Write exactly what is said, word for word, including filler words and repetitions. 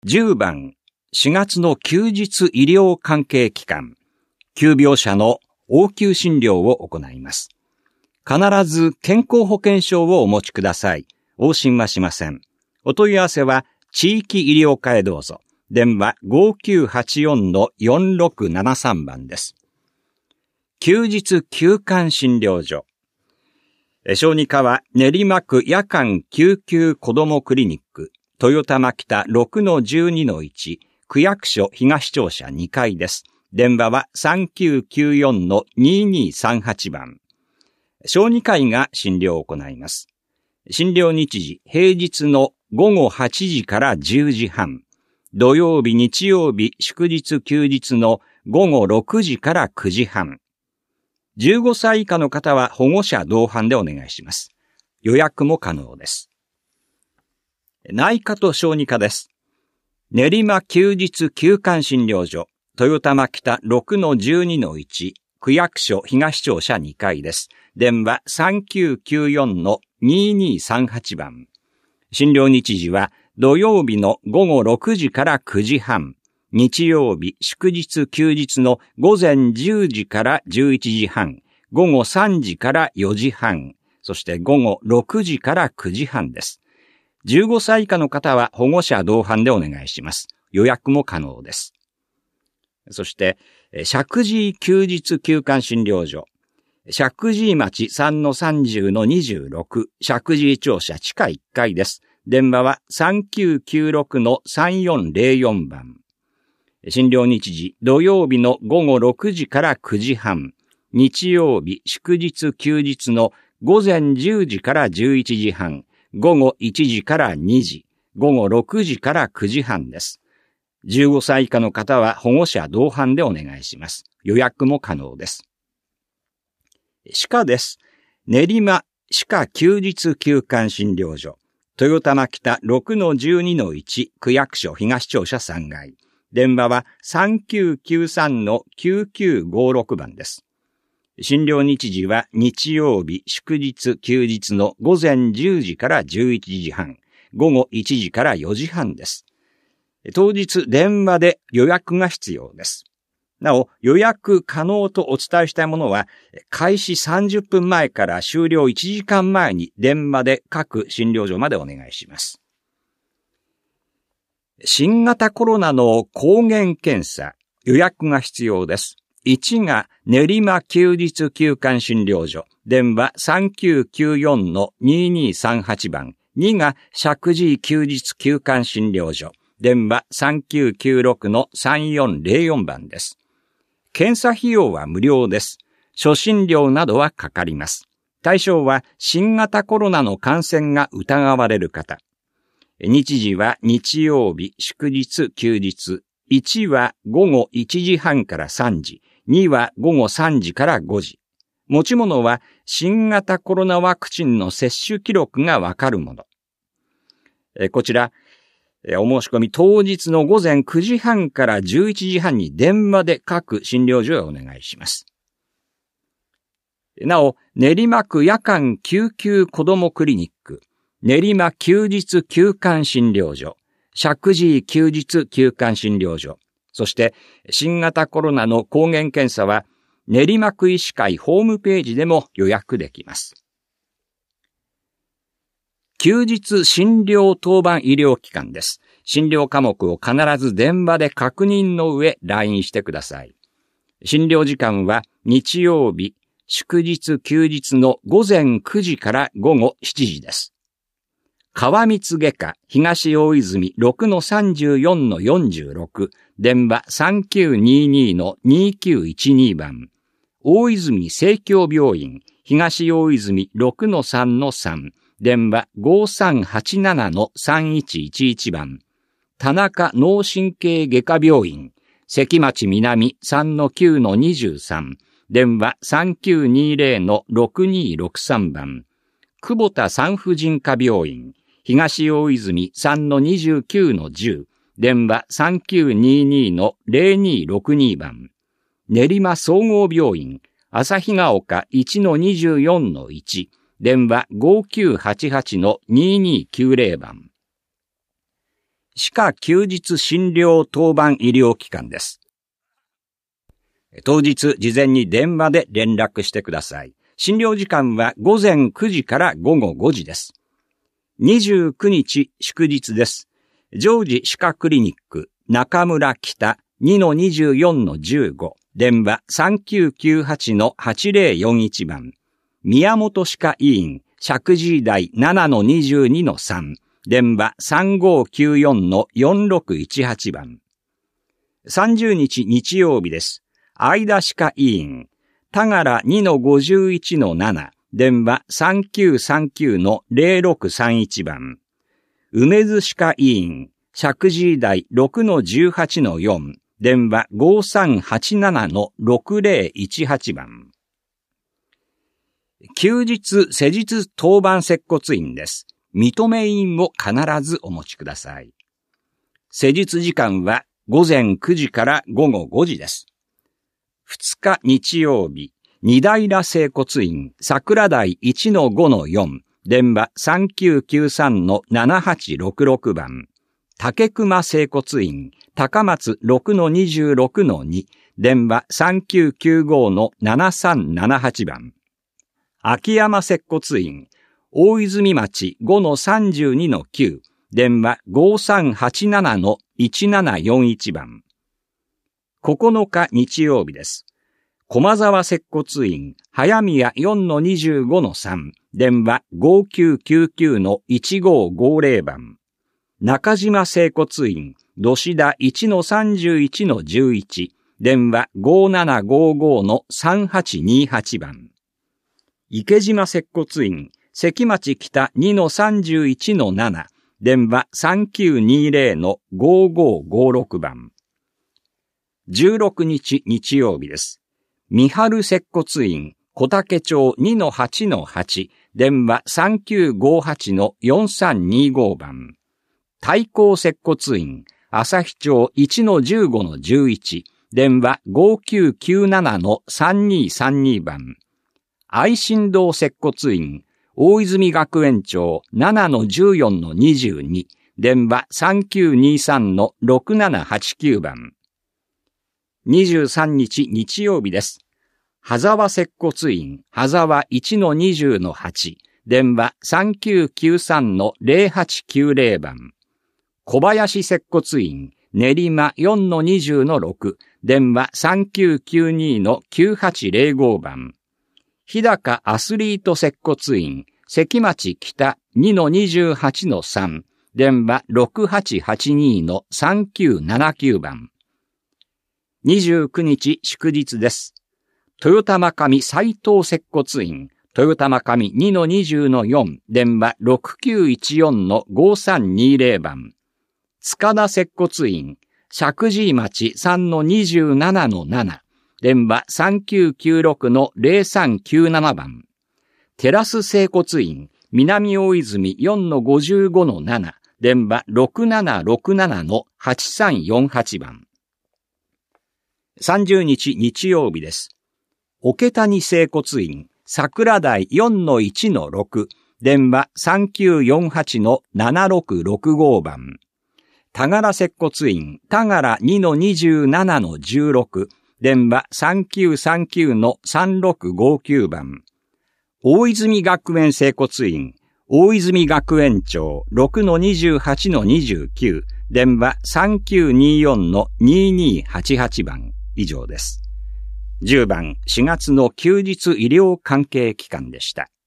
じゅうばん、しがつの休日医療関係機関、急病者の応急診療を行います。必ず健康保険証をお持ちください。往診はしません。お問い合わせは地域医療課へどうぞ。電話 ごきゅうはちよんのよんろくななさん 番です。休日休館診療所。小児科は練馬区夜間救急子どもクリニック、豊玉北 ろくのじゅうにのいち、区役所東庁舎にかいです。電話は さんきゅうきゅうよんのににさんはち 番。小児科医が診療を行います。診療日時、平日のごごはちじからじゅうじはん、土曜日、日曜日、祝日、休日のごごろくじからくじはん。じゅうごさい以下の方は保護者同伴でお願いします。予約も可能です。内科と小児科です。練馬休日休館診療所、豊玉北 ろくのじゅうにのいち、区役所東庁舎にかいです。電話 さんきゅうきゅうよんのににさんはち 番。診療日時は土曜日のごごろくじからくじはん、日曜日、祝日、休日の午前じゅうじからじゅういちじはん、ごごさんじからよじはん、そしてごごろくじからくじはんです。じゅうごさい以下の方は保護者同伴でお願いします。予約も可能です。そして、石神井休日休館診療所。石神井町 さんのさんじゅうのにじゅうろく、石神井庁舎地下いっかいです。電話は さんきゅうきゅうろくのさんよんぜろよん 番。診療日時、土曜日のごごろくじからくじはん、日曜日、祝日、休日の午前じゅうじからじゅういちじはん、ごごいちじからにじ、ごごろくじからくじはんです。じゅうごさい以下の方は保護者同伴でお願いします。予約も可能です。歯科です。練馬歯科休日休館診療所。豊玉北 ろくのじゅうにのいち、区役所東庁舎さんがい。電話は さんきゅうきゅうさんのきゅうきゅうごろく 番です。診療日時は日曜日、祝日、休日の午前じゅうじからじゅういちじはん、ごごいちじからよじはんです。当日電話で予約が必要です。なお、予約可能とお伝えしたいものは、開始さんじゅっぷんまえから終了いちじかんまえに電話で各診療所までお願いします。新型コロナの抗原検査、予約が必要です。いちが練馬休日休館診療所、電話 さんきゅうきゅうよんのににさんはち 番。にが石神井休日休館診療所、電話 さんきゅうきゅうろくのさんよんぜろよん 番です。検査費用は無料です。初診料などはかかります。対象は新型コロナの感染が疑われる方。日時は日曜日、祝日、休日。いちはごごいちじはんからさんじ。にはごごさんじからごじ。持ち物は新型コロナワクチンの接種記録がわかるもの。こちら、お申し込み当日の午前くじはんからじゅういちじはんに電話で各診療所へお願いします。なお、練馬区夜間救急子どもクリニック、練馬休日休館診療所、石神井休日休館診療所、そして新型コロナの抗原検査は練馬区医師会ホームページでも予約できます。休日診療当番医療機関です。診療科目を必ず電話で確認の上 ライン してください。診療時間は日曜日、祝日休日の午前くじから午後しちじです。川光外科東大泉 ろくのさんじゅうよんのよんじゅうろく、電話 さんきゅうににのにきゅういちに 番。大泉生協病院東大泉 ろくのさんのさん、電話 ごさんはちななのさんいちいちいち 番。田中脳神経外科病院関町南 さんのきゅうのにじゅうさん、電話 さんきゅうにぜろのろくにろくさん 番。久保田産婦人科病院東大泉 さんのにじゅうきゅうのじゅう、電話 さんきゅうににのぜろにろくに 番。練馬総合病院旭ヶ丘 いちのにじゅうよんのいち、電話 ごきゅうはちはちのににきゅうぜろ 番。 歯科休日診療当番医療機関です。当日、事前に電話で連絡してください。診療時間は午前くじから午後ごじです。にじゅうくにち祝日です。常時歯科クリニック中村北 にのにじゅうよんのじゅうご 電話 さんきゅうきゅうはちのはちぜろよんいち 番宮本歯科医院石神井台 ななのにじゅうにのさん 電話 さんごきゅうよんのよんろくいちはち 番さんじゅうにち日曜日です。相田歯科医院田柄 にのごじゅういちのなな 電話 さんきゅうさんきゅうのぜろろくさんいち 番梅津歯科医院石神井台 ろくのじゅうはちのよん 電話 ごさんはちななのろくぜろいちはち 番休日施術当番接骨院です。認め印を必ずお持ちください。施術時間は午前くじから午後ごじです。ふつか日曜日、二平整骨院桜台 いちのごのよん、電話 さんきゅうきゅうさんのななはちろくろく 番竹熊整骨院高松 ろくのにじゅうろくのに、電話 さんきゅうきゅうごのななさんななはち 番秋山接骨院大泉町 ごのさんじゅうにのきゅう、電話 ごさんはちななのいちななよんいち 番ここのか日曜日です。駒沢接骨院早宮 よんのにじゅうごのさん、電話 ごきゅうきゅうきゅうのいちごごぜろ 番中島整骨院土志田 いちのさんじゅういちのじゅういち、電話 ごななごごのさんはちにはち 番池島接骨院関町北 にのさんじゅういちのなな、電話 さんきゅうにぜろのごごごろく 番じゅうろくにち日曜日です。三春接骨院小竹町 にのはちのはち、電話 さんきゅうごはちのよんさんにご 番太閤接骨院旭町 いちのじゅうごのじゅういち、電話 ごきゅうきゅうななのさんにさんに 番愛心堂接骨院大泉学園町 ななのじゅうよんのにじゅうに、電話 さんきゅうにさんのろくななはちきゅう 番にじゅうさんにち日曜日です。羽沢接骨院羽沢 いちのにじゅうのはち、電話 さんきゅうきゅうさんのぜろはちきゅうぜろ 番小林接骨院練馬 よんのにじゅうのろく、電話 さんきゅうきゅうにのきゅうはちぜろご 番日高アスリート接骨院関町北 にのにじゅうはちのさん、電話 ろくはちはちにのさんきゅうななきゅう 番にじゅうくにち祝日です。豊玉上斉藤接骨院豊玉上 にのにじゅうのよん、電話 ろくきゅういちよんのごさんにぜろ 番塚田接骨院石神井町 さんのにじゅうななのなな、電話 さんきゅうきゅうろくのぜろさんきゅうなな 番テラス整骨院南大泉 よんのごじゅうごのなな、電話 ろくななろくななのはちさんよんはち 番さんじゅうにち日曜日です。桶谷整骨院桜台 よんのいちのろく、電話 さんきゅうよんはちのななろくろくご 番田柄接骨院田柄 にのにじゅうななのじゅうろく、電話 さんきゅうさんきゅうのさんろくごきゅう 番大泉学園整骨院大泉学園町 ろくのにじゅうはちのにじゅうきゅう、電話 さんきゅうによんのににはちはち 番以上です。じゅうばんしがつの休日医療関係機関でした。